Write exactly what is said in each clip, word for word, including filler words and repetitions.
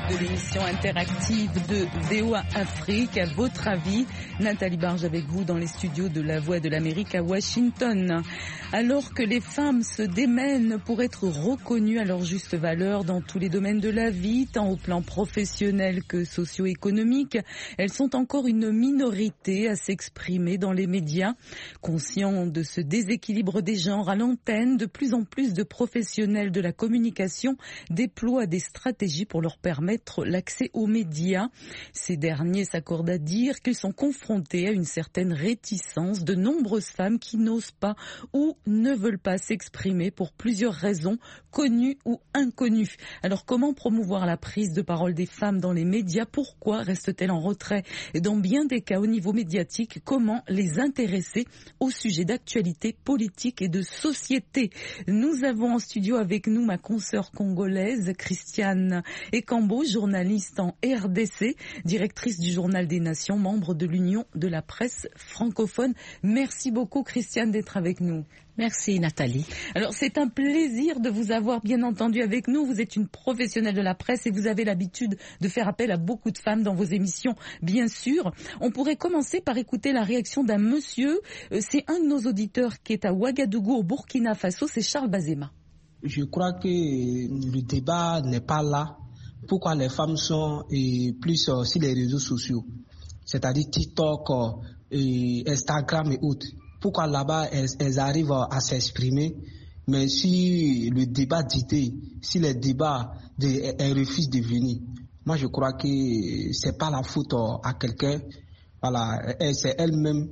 de l'émission interactive de V O A Afrique. À votre avis, Nathalie Barge avec vous dans les studios de La Voix de l'Amérique à Washington. Alors que les femmes se démènent pour être reconnues à leur juste valeur dans tous les domaines de la vie, tant au plan professionnel que socio-économique, elles sont encore une minorité à s'exprimer dans les médias. Conscients de ce déséquilibre des genres à l'antenne, de plus en plus de professionnels de la communication déploient des stratégies pour leur permettre l'accès aux médias. Ces derniers s'accordent à dire qu'ils sont confrontés à une certaine réticence de nombreuses femmes qui n'osent pas ou ne veulent pas s'exprimer pour plusieurs raisons, connues ou inconnues. Alors comment promouvoir la prise de parole des femmes dans les médias? Pourquoi restent-elles en retrait? Et dans bien des cas au niveau médiatique, comment les intéresser au sujet d'actualité politique et de société? Nous avons en studio avec nous ma consoeur congolaise, Christiane Ekambo, journaliste en R D C, directrice du Journal des Nations, membre de l'Union de la presse francophone. Merci beaucoup Christiane d'être avec nous. Merci Nathalie. Alors c'est un plaisir de vous avoir bien entendu avec nous. Vous êtes une professionnelle de la presse et vous avez l'habitude de faire appel à beaucoup de femmes dans vos émissions, bien sûr. On pourrait commencer par écouter la réaction d'un monsieur. C'est un de nos auditeurs qui est à Ouagadougou au Burkina Faso, c'est Charles Bazema. Je crois que le débat n'est pas là. Pourquoi les femmes sont et plus sur les réseaux sociaux, c'est-à-dire TikTok, et Instagram et autres. Pourquoi là-bas elles, elles arrivent à s'exprimer, mais si le débat d'idées, si les débats, de, elles refusent de venir. Moi je crois que c'est pas la faute à quelqu'un, voilà, c'est elle-même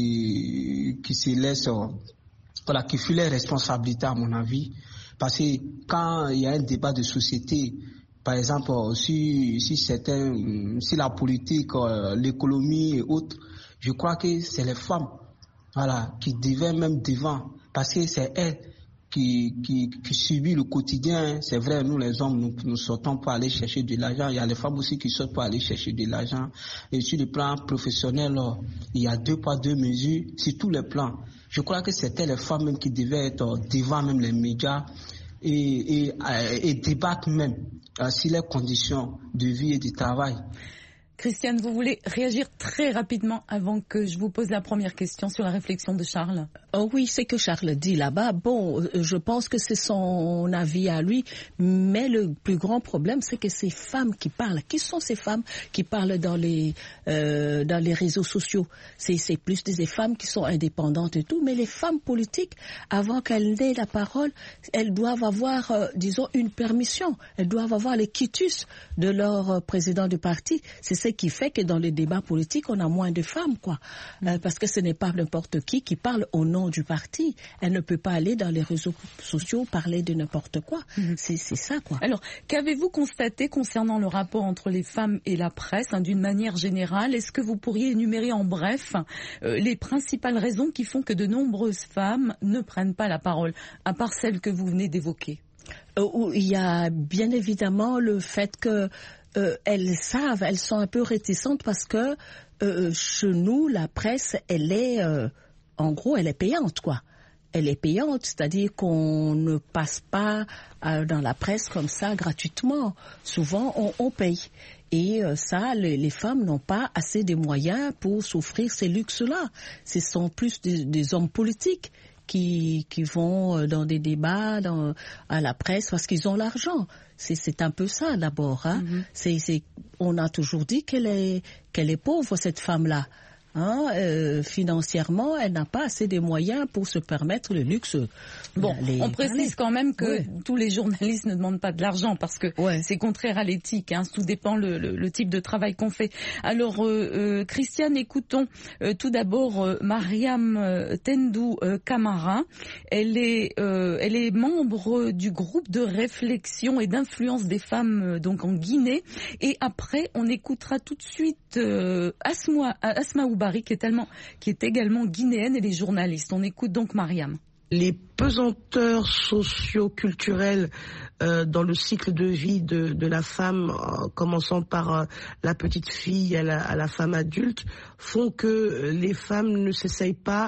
qui se laisse, voilà, qui fuit les responsabilités à mon avis, parce que quand il y a un débat de société, par exemple, si, si, certains, si la politique, l'économie et autres, je crois que c'est les femmes, voilà, qui devaient même devant, parce que c'est elles qui, qui, qui subissent le quotidien. C'est vrai, nous les hommes, nous, nous sortons pour aller chercher de l'argent. Il y a les femmes aussi qui sortent pour aller chercher de l'argent. Et sur le plan professionnel, il y a deux poids, deux mesures, sur tous les plans. Je crois que c'était les femmes même qui devaient être devant même les médias et, et, et débattre même euh, sur les conditions de vie et de travail. Christiane, vous voulez réagir très rapidement avant que je vous pose la première question sur la réflexion de Charles? Oh oui, c'est que Charles dit là-bas. Bon, je pense que c'est son avis à lui, mais le plus grand problème, c'est que ces femmes qui parlent, qui sont ces femmes qui parlent dans les euh, dans les réseaux sociaux? C'est, c'est plus des femmes qui sont indépendantes et tout, mais les femmes politiques, avant qu'elles n'aient la parole, elles doivent avoir, euh, disons, une permission. Elles doivent avoir le quitus de leur euh, président du parti. C'est ce qui fait que dans les débats politiques, on a moins de femmes, quoi. Euh, parce que ce n'est pas n'importe qui qui parle au nom du parti. Elle ne peut pas aller dans les réseaux sociaux parler de n'importe quoi. Mm-hmm. C'est, c'est ça, quoi. Alors, qu'avez-vous constaté concernant le rapport entre les femmes et la presse, hein, d'une manière générale? Est-ce que vous pourriez énumérer en bref euh, les principales raisons qui font que de nombreuses femmes ne prennent pas la parole, à part celles que vous venez d'évoquer? Euh, il y a bien évidemment le fait que Euh, elles savent, elles sont un peu réticentes parce que euh, chez nous, la presse, elle est, euh, en gros, elle est payante, quoi. Elle est payante, c'est-à-dire qu'on ne passe pas euh, dans la presse comme ça gratuitement. Souvent, on, on paye. Et euh, ça, les, les femmes n'ont pas assez de moyens pour s'offrir ces luxes-là. Ce sont plus des, des hommes politiques qui, qui vont dans des débats dans, à la presse parce qu'ils ont l'argent. C'est, c'est un peu ça d'abord. Hein. Mm-hmm. C'est, c'est, on a toujours dit qu'elle est, qu'elle est pauvre, cette femme-là. Hein, euh, financièrement, elle n'a pas assez de moyens pour se permettre le luxe. Bon, les... on précise quand même que ouais. tous les journalistes ne demandent pas de l'argent parce que ouais. c'est contraire à l'éthique. Hein, tout dépend le, le, le type de travail qu'on fait. Alors, euh, euh, Christiane, écoutons euh, tout d'abord euh, Mariam euh, Tendou euh, Camara. Elle est, euh, elle est membre du groupe de réflexion et d'influence des femmes euh, donc en Guinée. Et après, on écoutera tout de suite euh, Asma, Asma Ouba, qui est, tellement, qui est également guinéenne, et les journalistes. On écoute donc Mariam. Les pesanteurs socio-culturelles euh, dans le cycle de vie de, de la femme, euh, commençant par euh, la petite fille à la, à la femme adulte, font que les femmes ne s'essayent pas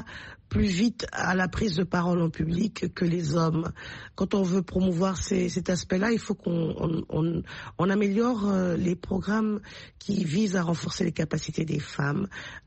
plus vite à la prise de parole en public que les hommes. Quand on veut promouvoir ces, cet aspect-là, il faut qu'on on, on, on améliore euh, les programmes qui visent à renforcer les capacités des femmes,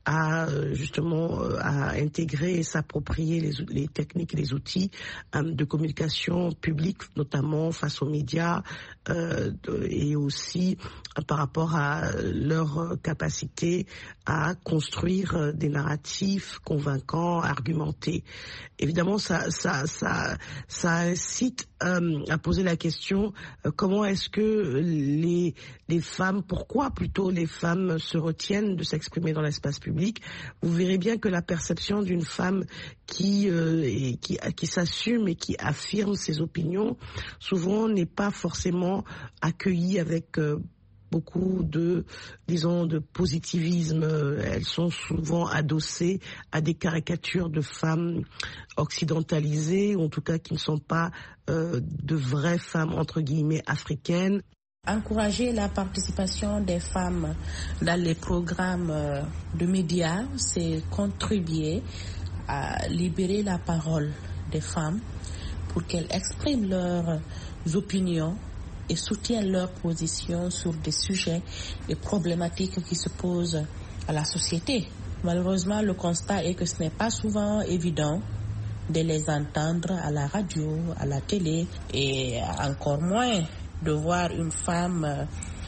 à euh, justement euh, à intégrer et s'approprier les, les techniques et les outils euh, de communication publique, notamment face aux médias, euh, de, et aussi euh, par rapport à leur capacité à construire des narratifs convaincants, argumentés. Évidemment, ça, ça, ça, ça incite euh, à poser la question euh, comment est-ce que les, les femmes, pourquoi plutôt les femmes se retiennent de s'exprimer dans l'espace public. Vous verrez bien que la perception d'une femme qui, euh, et qui, qui s'assume et qui affirme ses opinions, souvent n'est pas forcément accueillie avec euh, beaucoup de, disons, de positivisme. Elles sont souvent adossées à des caricatures de femmes occidentalisées, ou en tout cas qui ne sont pas euh, de vraies femmes, entre guillemets, africaines. Encourager la participation des femmes dans les programmes de médias, c'est contribuer à libérer la parole des femmes pour qu'elles expriment leurs opinions et soutiennent leur position sur des sujets et problématiques qui se posent à la société. Malheureusement, le constat est que ce n'est pas souvent évident de les entendre à la radio, à la télé, et encore moins de voir une femme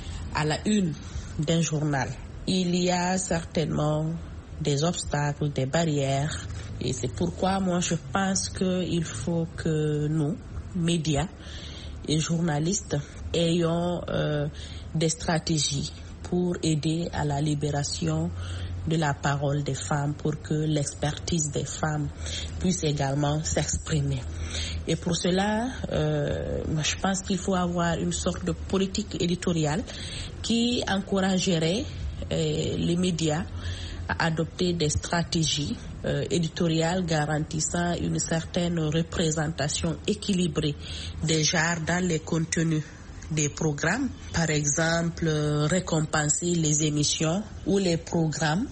à la une d'un journal. Il y a certainement des obstacles, des barrières, et c'est pourquoi moi je pense qu'il faut que nous, médias, et journalistes ayons euh, des stratégies pour aider à la libération de la parole des femmes, pour que l'expertise des femmes puisse également s'exprimer. Et pour cela, euh, je pense qu'il faut avoir une sorte de politique éditoriale qui encouragerait euh, les médias à adopter des stratégies euh, éditoriales garantissant une certaine représentation équilibrée des genres dans les contenus des programmes. Par exemple, euh, récompenser les émissions ou les programmes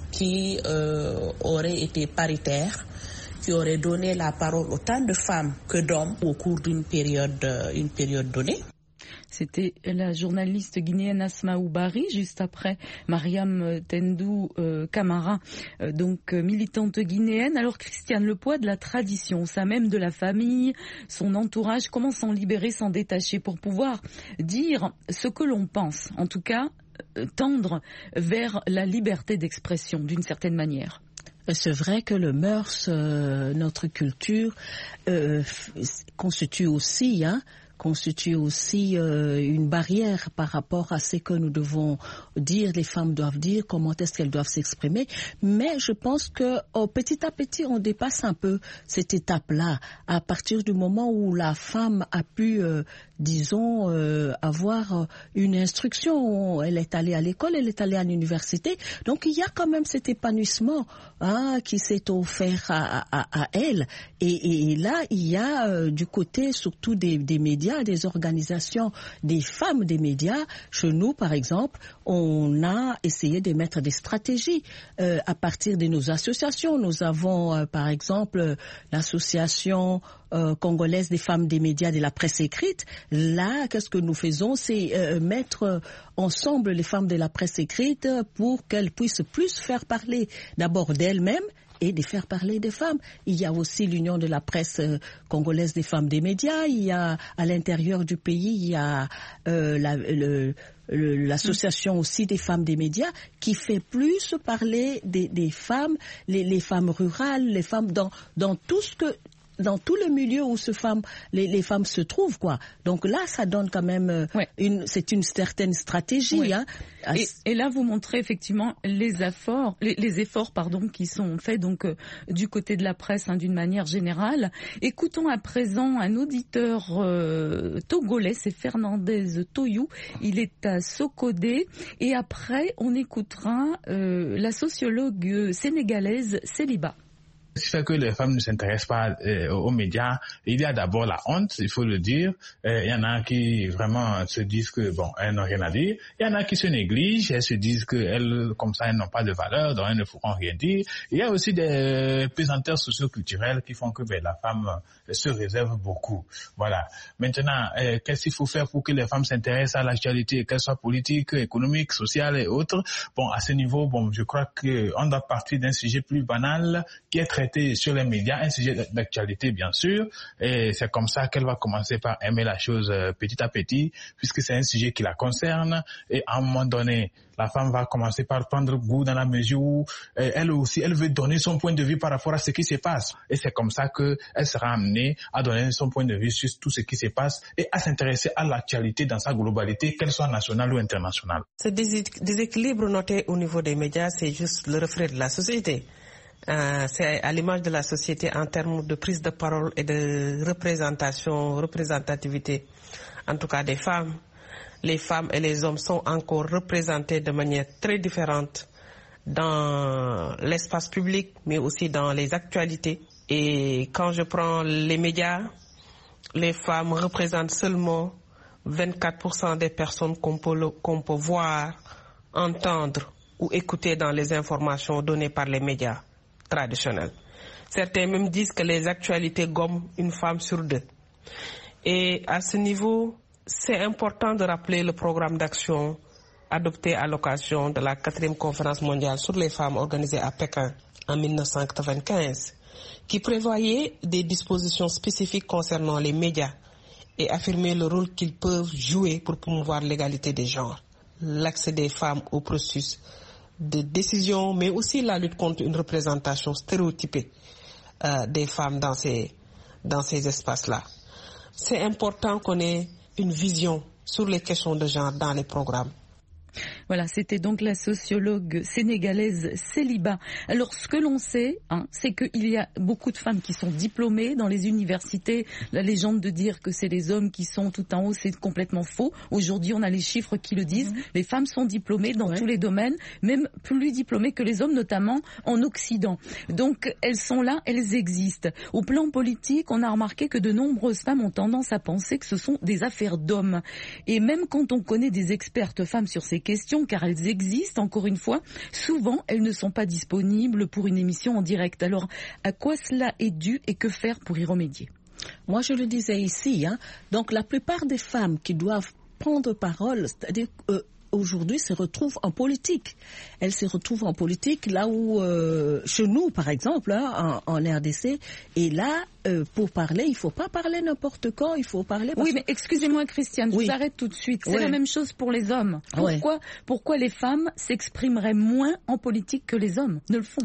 qui euh, auraient été paritaires, qui auraient donné la parole autant de femmes que d'hommes au cours d'une période, euh, une période donnée. C'était la journaliste guinéenne Asmaou Bari, juste après Mariam Tendou euh, Camara, euh, donc euh, militante guinéenne. Alors Christiane, le poids de la tradition, ça même de la famille, son entourage, comment s'en libérer, s'en détacher pour pouvoir dire ce que l'on pense, en tout cas euh, tendre vers la liberté d'expression d'une certaine manière. C'est vrai que le mœurs, euh, notre culture, euh, constitue aussi, hein, constitue aussi euh, une barrière par rapport à ce que nous devons dire, les femmes doivent dire, comment est-ce qu'elles doivent s'exprimer. Mais je pense que oh, petit à petit, on dépasse un peu cette étape-là. À partir du moment où la femme a pu, euh, disons, euh, avoir une instruction, elle est allée à l'école, elle est allée à l'université. Donc il y a quand même cet épanouissement hein, qui s'est offert à, à, à elle. Et, et là, il y a euh, du côté surtout des, des médias, des organisations, des femmes des médias. Chez nous, par exemple, on a essayé de mettre des stratégies euh, à partir de nos associations. Nous avons, euh, par exemple, l'association euh, congolaise des femmes des médias de la presse écrite. Là, qu'est-ce que nous faisons? C'est euh, mettre ensemble les femmes de la presse écrite pour qu'elles puissent plus faire parler d'abord d'elles-mêmes et de faire parler des femmes. Il y a aussi l'Union de la presse euh, congolaise des femmes des médias. Il y a à l'intérieur du pays, il y a euh, la, le, le, l'association aussi des femmes des médias qui fait plus parler des, des femmes, les, les femmes rurales, les femmes dans, dans tout ce que dans tout le milieu où ce femme, les, les femmes se trouvent, quoi. Donc là, ça donne quand même euh, ouais. une, c'est une certaine stratégie. Ouais. Hein. Et, et là, vous montrez effectivement les efforts, les, les efforts, pardon, qui sont faits donc euh, du côté de la presse, hein, d'une manière générale. Écoutons à présent un auditeur euh, togolais, c'est Fernandez Toyou. Il est à Sokodé. Et après, on écoutera euh, la sociologue sénégalaise Céliba. Ce qui fait que les femmes ne s'intéressent pas euh, aux médias, il y a d'abord la honte, il faut le dire. Euh, il y en a qui vraiment se disent que bon, elles n'ont rien à dire. Il y en a qui se négligent, elles se disent que elles, comme ça, elles n'ont pas de valeur, donc elles ne pourront rien dire. Il y a aussi des pesanteurs socioculturelles qui font que ben, la femme euh, se réserve beaucoup. Voilà. Maintenant, euh, qu'est-ce qu'il faut faire pour que les femmes s'intéressent à l'actualité, qu'elle soit politique, économique, sociale et autres? Bon, à ce niveau, bon, je crois qu'on doit partir d'un sujet plus banal qui est traité sur les médias, un sujet d'actualité bien sûr, et c'est comme ça qu'elle va commencer par aimer la chose petit à petit, puisque c'est un sujet qui la concerne, et à un moment donné, la femme va commencer par prendre goût dans la mesure où euh, elle aussi, elle veut donner son point de vue par rapport à ce qui se passe, et c'est comme ça qu'elle sera amenée à donner son point de vue sur tout ce qui se passe et à s'intéresser à l'actualité dans sa globalité, qu'elle soit nationale ou internationale. Ce déséquilibre noté au niveau des médias, c'est juste le reflet de la société. Euh, c'est à l'image de la société en termes de prise de parole et de représentation, représentativité, en tout cas des femmes. Les femmes et les hommes sont encore représentés de manière très différente dans l'espace public, mais aussi dans les actualités. Et quand je prends les médias, les femmes représentent seulement vingt-quatre pour cent des personnes qu'on peut, qu'on peut voir, entendre ou écouter dans les informations données par les médias traditionnels. Certains même disent que les actualités gomment une femme sur deux. Et à ce niveau, c'est important de rappeler le programme d'action adopté à l'occasion de la quatrième conférence mondiale sur les femmes organisée à Pékin en mille neuf cent quatre-vingt-quinze, qui prévoyait des dispositions spécifiques concernant les médias et affirmait le rôle qu'ils peuvent jouer pour promouvoir l'égalité des genres, l'accès des femmes au processus de décision, mais aussi la lutte contre une représentation stéréotypée euh, des femmes dans ces, dans ces espaces-là. C'est important qu'on ait une vision sur les questions de genre dans les programmes. Voilà, c'était donc la sociologue sénégalaise Céliba. Alors, ce que l'on sait, hein, c'est qu'il y a beaucoup de femmes qui sont diplômées dans les universités. La légende de dire que c'est les hommes qui sont tout en haut, c'est complètement faux. Aujourd'hui, on a les chiffres qui le disent. Mmh. Les femmes sont diplômées dans ouais. tous les domaines, même plus diplômées que les hommes, notamment en Occident. Donc, elles sont là, elles existent. Au plan politique, on a remarqué que de nombreuses femmes ont tendance à penser que ce sont des affaires d'hommes. Et même quand on connaît des expertes femmes sur ces questions, car elles existent, encore une fois, souvent elles ne sont pas disponibles pour une émission en direct. Alors, à quoi cela est dû et que faire pour y remédier? Moi, je le disais ici, hein, donc la plupart des femmes qui doivent prendre parole, c'est-à-dire euh, aujourd'hui se retrouvent en politique. Elles se retrouvent en politique là où, euh, chez nous par exemple, hein, en, en R D C, et là, euh, pour parler, il ne faut pas parler n'importe quand, il faut parler... Oui, mais excusez-moi Christiane, je oui. vous arrête tout de suite. C'est oui. la même chose pour les hommes. Pourquoi, oui. pourquoi les femmes s'exprimeraient moins en politique que les hommes ne le font?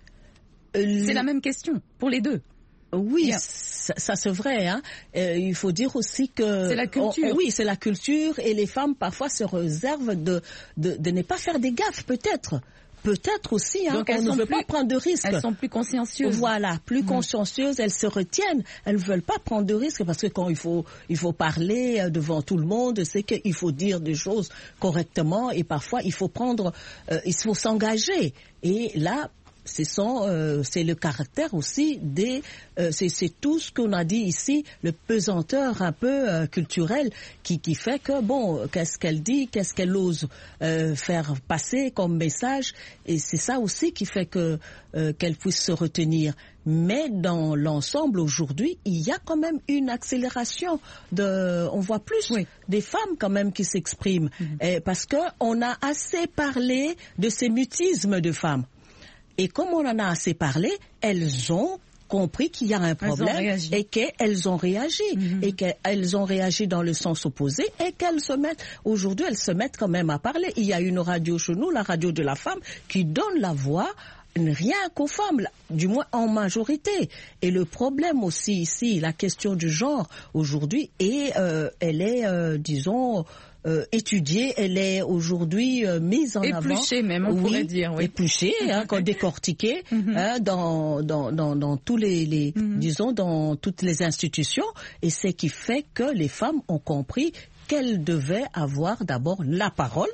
euh, C'est la même question pour les deux. Oui, yeah. ça, ça c'est vrai. Hein. Euh, il faut dire aussi que... C'est la culture. On, oui, c'est la culture et les femmes parfois se réservent de, de, de ne pas faire des gaffes peut-être. Peut-être aussi, hein, donc on ne veut plus, pas prendre de risques. Elles sont plus consciencieuses. Voilà, plus mmh. consciencieuses, elles se retiennent. Elles ne veulent pas prendre de risques parce que quand il faut, il faut parler devant tout le monde, c'est qu'il faut dire des choses correctement et parfois il faut prendre, euh, il faut s'engager. Et là, Ce sont, euh, c'est le caractère aussi des, euh, c'est, c'est tout ce qu'on a dit ici, le pesanteur un peu euh, culturel qui, qui fait que bon, qu'est-ce qu'elle dit, qu'est-ce qu'elle ose euh, faire passer comme message, et c'est ça aussi qui fait que euh, qu'elle puisse se retenir. Mais dans l'ensemble aujourd'hui, il y a quand même une accélération de, on voit plus oui. des femmes quand même qui s'expriment, mm-hmm. et parce que on a assez parlé de ces mutismes de femmes. Et comme on en a assez parlé, elles ont compris qu'il y a un problème et qu'elles ont réagi. Mm-hmm. Et qu'elles ont réagi dans le sens opposé et qu'elles se mettent, aujourd'hui, elles se mettent quand même à parler. Il y a une radio chez nous, la radio de la femme, qui donne la voix rien qu'aux femmes, du moins en majorité. Et le problème aussi ici, la question du genre aujourd'hui, et euh, elle est, euh, disons... Euh, étudiée, elle est aujourd'hui euh, mise en avant. Épluchée même, on oui, pourrait dire. Oui. Épluchée, hein, décortiquée mm-hmm. hein, dans, dans, dans, dans tous les, les mm-hmm. disons, dans toutes les institutions. Et c'est qui fait que les femmes ont compris qu'elles devaient avoir d'abord la parole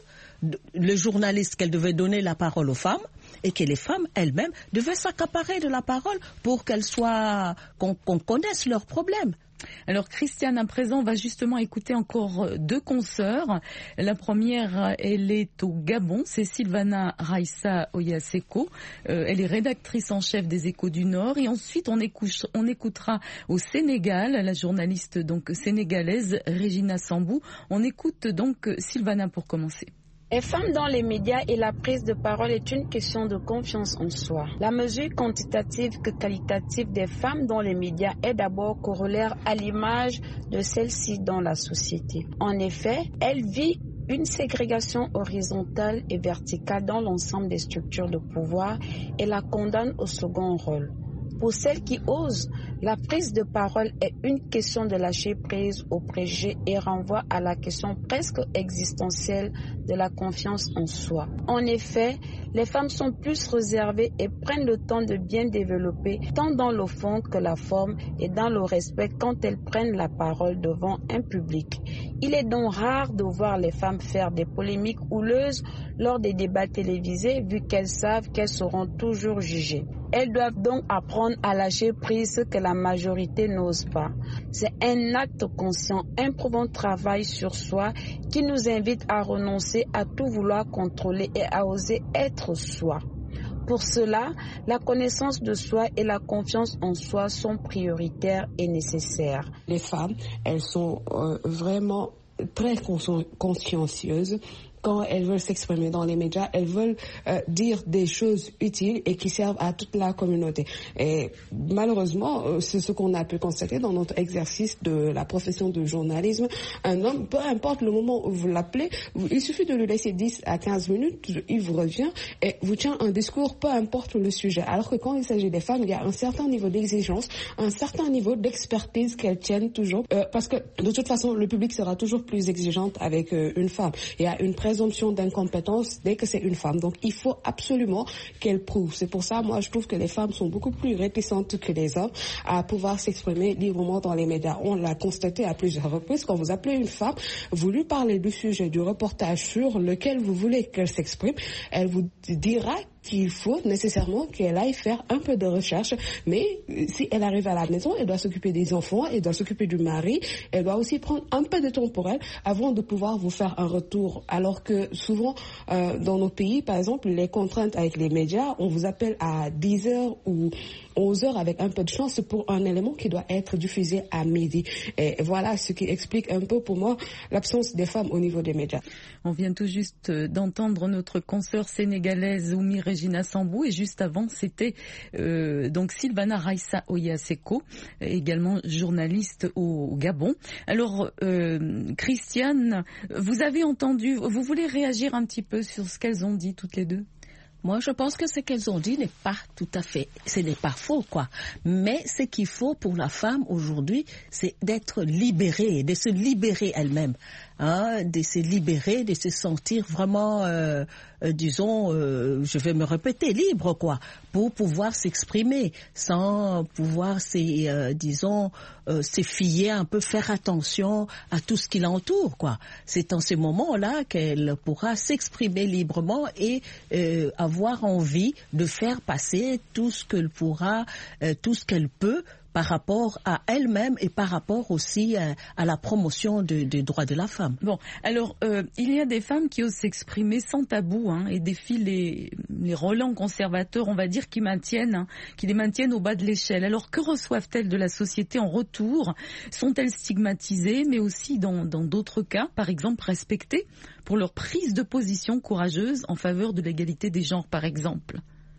le journaliste qu'elle devait donner la parole aux femmes et que les femmes elles-mêmes devaient s'accaparer de la parole pour qu'elles soient, qu'on, qu'on connaisse leurs problèmes. Alors Christiane, à présent, on va justement écouter encore deux consoeurs. La première, elle est au Gabon, c'est Sylvana Raissa Oyaseko. Euh, elle est rédactrice en chef des Échos du Nord. Et ensuite, on, écoute, on écoutera au Sénégal, la journaliste donc sénégalaise Regina Sambou. On écoute donc Sylvana pour commencer. Les femmes dans les médias et la prise de parole est une question de confiance en soi. La mesure quantitative que qualitative des femmes dans les médias est d'abord corollaire à l'image de celles-ci dans la société. En effet, elle vit une ségrégation horizontale et verticale dans l'ensemble des structures de pouvoir et la condamne au second rôle. Pour celles qui osent, la prise de parole est une question de lâcher prise aux préjugés et renvoie à la question presque existentielle de la confiance en soi. En effet, les femmes sont plus réservées et prennent le temps de bien développer tant dans le fond que la forme et dans le respect quand elles prennent la parole devant un public. Il est donc rare de voir les femmes faire des polémiques houleuses lors des débats télévisés vu qu'elles savent qu'elles seront toujours jugées. Elles doivent donc apprendre à lâcher prise, ce que la majorité n'ose pas. C'est un acte conscient, un profond travail sur soi qui nous invite à renoncer à tout vouloir contrôler et à oser être soi. Pour cela, la connaissance de soi et la confiance en soi sont prioritaires et nécessaires. Les femmes, elles sont euh, vraiment très consciencieuses. Quand elles veulent s'exprimer dans les médias, elles veulent euh, dire des choses utiles et qui servent à toute la communauté. Et malheureusement, euh, c'est ce qu'on a pu constater dans notre exercice de la profession de journalisme. Un homme, peu importe le moment où vous l'appelez, vous, il suffit de lui laisser dix à quinze minutes, il vous revient et vous tient un discours, peu importe le sujet. Alors que quand il s'agit des femmes, il y a un certain niveau d'exigence, un certain niveau d'expertise qu'elles tiennent toujours. Euh, parce que de toute façon, le public sera toujours plus exigeante avec euh, une femme. Il y a une présomption d'incompétence dès que c'est une femme. Donc, il faut absolument qu'elle prouve. C'est pour ça, moi, je trouve que les femmes sont beaucoup plus réticentes que les hommes à pouvoir s'exprimer librement dans les médias. On l'a constaté à plusieurs reprises. Quand vous appelez une femme, vous lui parlez du sujet du reportage sur lequel vous voulez qu'elle s'exprime, elle vous dira qu'il faut nécessairement qu'elle aille faire un peu de recherche, mais si elle arrive à la maison, elle doit s'occuper des enfants, elle doit s'occuper du mari, elle doit aussi prendre un peu de temps pour elle avant de pouvoir vous faire un retour. Alors que souvent, euh, dans nos pays, par exemple, les contraintes avec les médias, on vous appelle à dix heures ou onze heures avec un peu de chance pour un élément qui doit être diffusé à midi. Et voilà ce qui explique un peu pour moi l'absence des femmes au niveau des médias. On vient tout juste d'entendre notre consoeur sénégalaise Oumi Regina Sambou et juste avant c'était euh, donc Sylvana Raissa Oyaseko, également journaliste au Gabon. Alors euh, Christiane, vous avez entendu, vous voulez réagir un petit peu sur ce qu'elles ont dit toutes les deux ? Moi, je pense que ce qu'elles ont dit n'est pas tout à fait, ce n'est pas faux, quoi. Mais ce qu'il faut pour la femme aujourd'hui, c'est d'être libérée, de se libérer elle-même, hein, de se libérer, de se sentir vraiment, euh, euh, disons, euh, je vais me répéter, libre, quoi, pour pouvoir s'exprimer, sans pouvoir, se, euh, disons, euh, se fier un peu, faire attention à tout ce qui l'entoure, quoi. C'est en ces moments-là qu'elle pourra s'exprimer librement et euh, avoir avoir envie de faire passer tout ce qu'elle pourra, euh, tout ce qu'elle peut par rapport à elle-même et par rapport aussi à, à la promotion de, des droits de la femme. Bon, alors euh, il y a des femmes qui osent s'exprimer sans tabou, hein, et défient les, les relents conservateurs, on va dire, qui maintiennent, hein, qui les maintiennent au bas de l'échelle. Alors que reçoivent-elles de la société en retour ? Sont-elles stigmatisées, mais aussi dans dans d'autres cas, par exemple respectées pour leur prise de position courageuse en faveur de l'égalité des genres, par exemple ?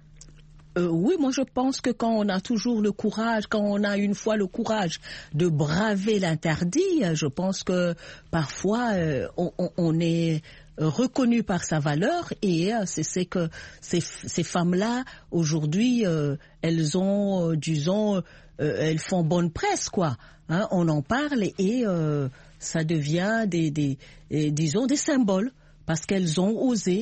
Euh, oui, moi je pense que quand on a toujours le courage, quand on a une fois le courage de braver l'interdit, je pense que parfois euh, on, on est reconnu par sa valeur et euh, c'est, c'est que ces, ces femmes-là aujourd'hui, euh, elles ont, euh, disons, euh, elles font bonne presse, quoi. Hein, on en parle et euh, ça devient des, des, des, disons, des symboles parce qu'elles ont osé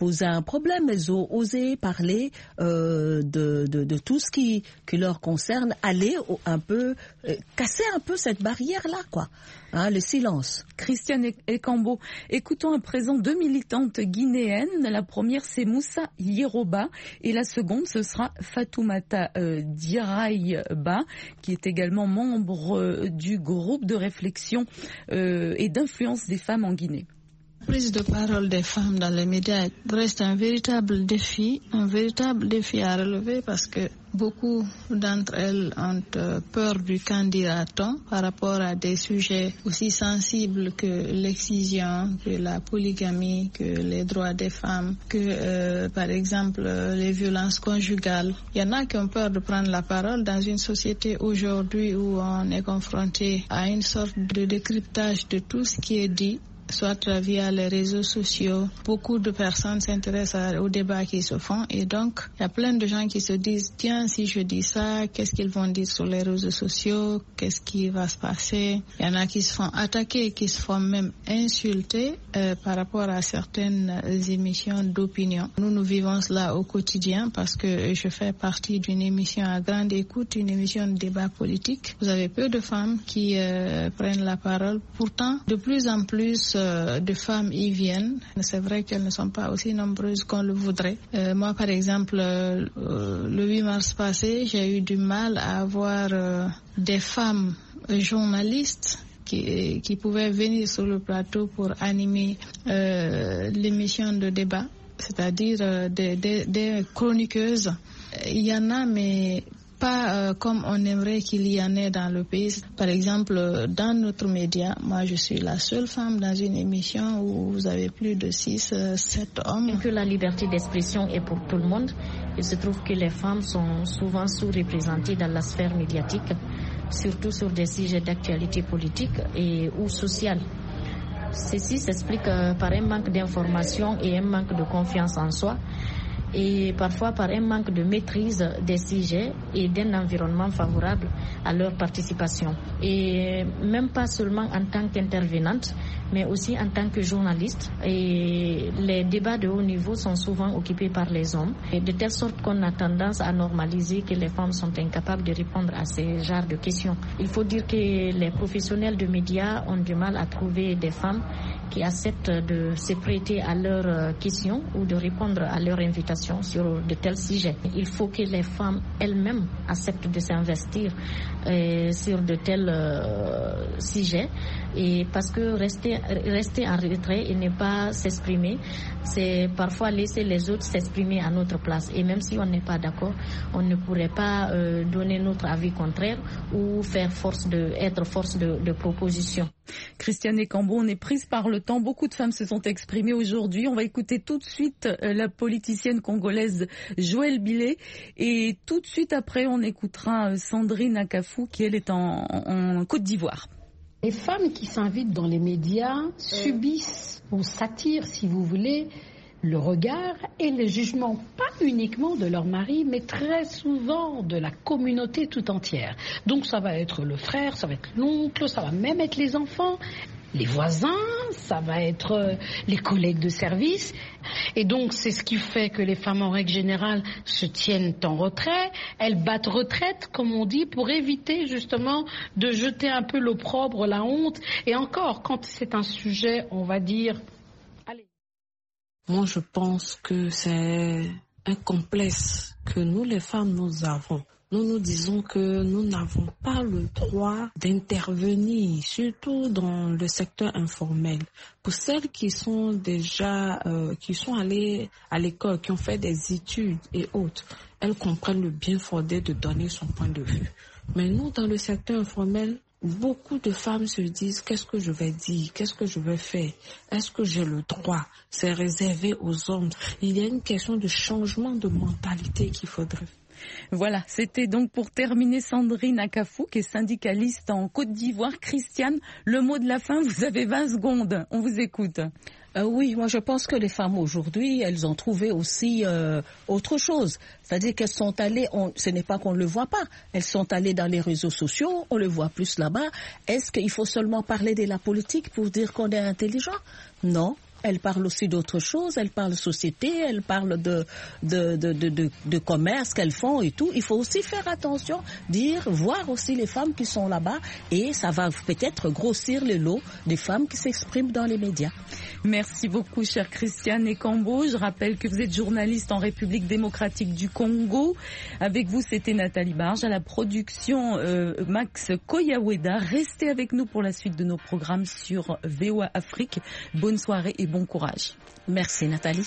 posé un problème. Elles ont osé parler euh, de, de, de tout ce qui, qui leur concerne, aller au, un peu, euh, casser un peu cette barrière-là, quoi. Hein, le silence. Christiane Ekambo, écoutons à présent deux militantes guinéennes. La première, c'est Moussa Yeroba, et la seconde, ce sera Fatoumata euh, Diraïba, qui est également membre euh, du groupe de réflexion euh, et d'influence des femmes en Guinée. La prise de parole des femmes dans les médias reste un véritable défi, un véritable défi à relever parce que beaucoup d'entre elles ont peur du qu'en dira-t-on par rapport à des sujets aussi sensibles que l'excision, que la polygamie, que les droits des femmes, que euh, par exemple les violences conjugales. Il y en a qui ont peur de prendre la parole dans une société aujourd'hui où on est confronté à une sorte de décryptage de tout ce qui est dit, soit via les réseaux sociaux. Beaucoup de personnes s'intéressent aux débats qui se font et donc il y a plein de gens qui se disent tiens, si je dis ça, qu'est-ce qu'ils vont dire sur les réseaux sociaux, qu'est-ce qui va se passer. Il y en a qui se font attaquer, qui se font même insulter euh, par rapport à certaines émissions d'opinion. Nous, nous vivons cela au quotidien parce que je fais partie d'une émission à grande écoute, une émission de débat politique. Vous avez peu de femmes qui euh, prennent la parole. Pourtant, de plus en plus de femmes y viennent. C'est vrai qu'elles ne sont pas aussi nombreuses qu'on le voudrait. Euh, moi, par exemple, euh, le huit mars passé, j'ai eu du mal à avoir euh, des femmes journalistes qui, qui pouvaient venir sur le plateau pour animer euh, l'émission de débat, c'est-à-dire euh, des, des, des chroniqueuses. Il y en a, mais pas euh, comme on aimerait qu'il y en ait dans le pays. Par exemple, dans notre média, moi je suis la seule femme dans une émission où vous avez plus de six, sept hommes. Et que la liberté d'expression est pour tout le monde, il se trouve que les femmes sont souvent sous-représentées dans la sphère médiatique, surtout sur des sujets d'actualité politique et ou sociale. Ceci s'explique euh, par un manque d'information et un manque de confiance en soi, et parfois par un manque de maîtrise des sujets et d'un environnement favorable à leur participation. Et même pas seulement en tant qu'intervenante, mais aussi en tant que journaliste. Et les débats de haut niveau sont souvent occupés par les hommes, et de telle sorte qu'on a tendance à normaliser que les femmes sont incapables de répondre à ces genres de questions. Il faut dire que les professionnels de médias ont du mal à trouver des femmes qui acceptent de se prêter à leurs questions ou de répondre à leurs invitations sur de tels sujets. Il faut que les femmes elles-mêmes acceptent de s'investir euh, sur de tels euh, sujets, et parce que rester, rester en retrait et ne pas s'exprimer, c'est parfois laisser les autres s'exprimer à notre place. Et même si on n'est pas d'accord, on ne pourrait pas euh, donner notre avis contraire ou faire force de, être force de, de proposition. Christiane Ekambo, on est prise par le temps. Beaucoup de femmes se sont exprimées aujourd'hui. On va écouter tout de suite la politicienne congolaise Joëlle Billet. Et tout de suite après, on écoutera Sandrine Akafou, qui elle est en, en Côte d'Ivoire. Les femmes qui s'invitent dans les médias subissent ou s'attirent, si vous voulez, le regard et le jugement, pas uniquement de leur mari, mais très souvent de la communauté tout entière. Donc ça va être le frère, ça va être l'oncle, ça va même être les enfants, les voisins, ça va être les collègues de service. Et donc c'est ce qui fait que les femmes en règle générale se tiennent en retrait, elles battent retraite comme on dit, pour éviter justement de jeter un peu l'opprobre, la honte. Et encore, quand c'est un sujet, on va dire... Allez. Moi je pense que c'est un complexe que nous les femmes nous avons. Nous nous disons que nous n'avons pas le droit d'intervenir, surtout dans le secteur informel. Pour celles qui sont déjà, euh, qui sont allées à l'école, qui ont fait des études et autres, elles comprennent le bien fondé de donner son point de vue. Mais nous, dans le secteur informel, beaucoup de femmes se disent qu'est-ce que je vais dire, qu'est-ce que je vais faire, est-ce que j'ai le droit, c'est réservé aux hommes. Il y a une question de changement de mentalité qu'il faudrait. Voilà, c'était donc pour terminer Sandrine Akafou, qui est syndicaliste en Côte d'Ivoire. Christiane, le mot de la fin, vous avez vingt secondes, on vous écoute. Euh, oui, moi je pense que les femmes aujourd'hui, elles ont trouvé aussi euh, autre chose. C'est-à-dire qu'elles sont allées, on, ce n'est pas qu'on ne le voit pas, elles sont allées dans les réseaux sociaux, on le voit plus là-bas. Est-ce qu'il faut seulement parler de la politique pour dire qu'on est intelligent ? Non. Elle parle aussi d'autres choses, elle parle société, elle parle de, de, de, de, de, de commerce qu'elles font et tout. Il faut aussi faire attention, dire, voir aussi les femmes qui sont là-bas et ça va peut-être grossir le lot des femmes qui s'expriment dans les médias. Merci beaucoup, chère Christiane Ekambo. Je rappelle que vous êtes journaliste en République démocratique du Congo. Avec vous, c'était Nathalie Barge. À la production, euh, Max Koyaweda. Restez avec nous pour la suite de nos programmes sur V O A Afrique. Bonne soirée et bon courage. Merci Nathalie.